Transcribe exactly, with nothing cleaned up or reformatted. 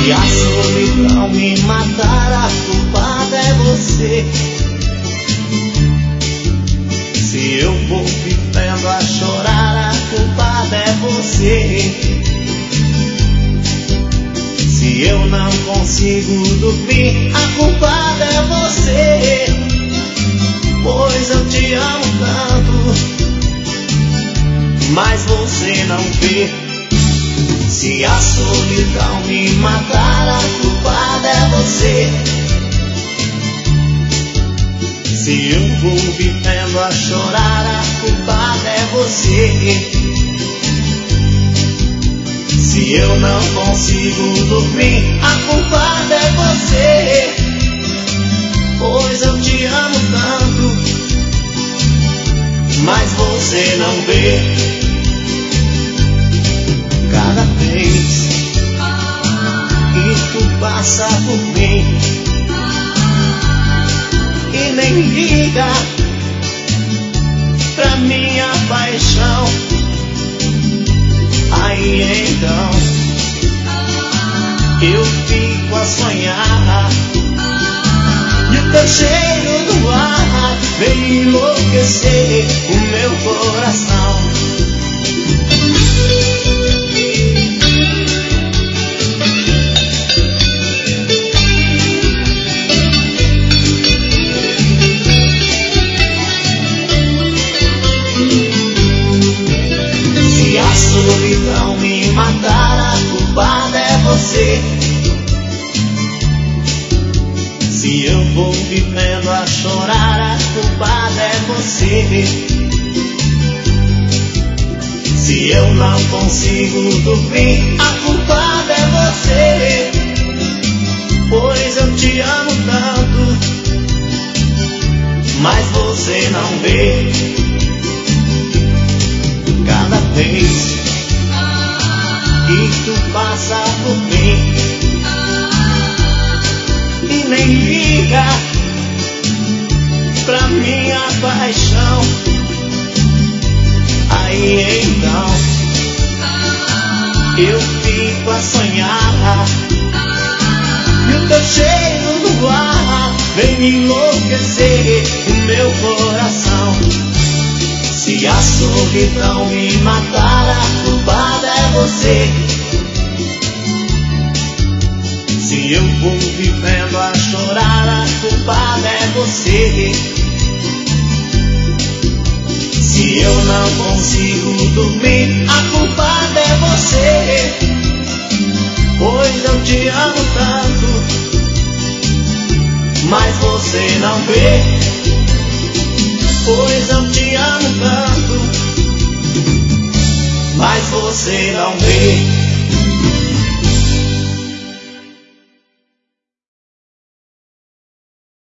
Se a solidão me matar, a culpada é você. Se eu vou vivendo a chorar, a culpada é você. Se eu não consigo dormir, a culpada é você. Pois eu te amo tanto, mas você não vê. Se a solidão me matar, a culpada é você. Se eu vou vivendo a chorar, a culpada é você. Se eu não consigo dormir, a culpada é você. Pois eu te amo tanto, mas você não vê. Cada vez que tu passa por mim e nem liga pra minha paixão, aí então eu fico a sonhar e o teu cheiro do ar vem enlouquecer o meu coração. Se a solidão me matar, a culpada é você. Se eu vou vivendo a chorar, a culpada é você. Se eu não consigo dormir, a culpada é você. Pois eu te amo tanto, mas você não vê. Cada vez que tu passa por mim e nem liga pra minha paixão, aí então eu fico a sonhar e o teu cheiro do ar vem me enlouquecer o meu coração. Se a solidão me matar, a culpada é você. Se eu vou vivendo a chorar, a culpada é você. Se eu não consigo dormir, a culpada é você. Pois eu te amo tanto, mas você não vê. Pois eu te amo tanto, mas você não vê.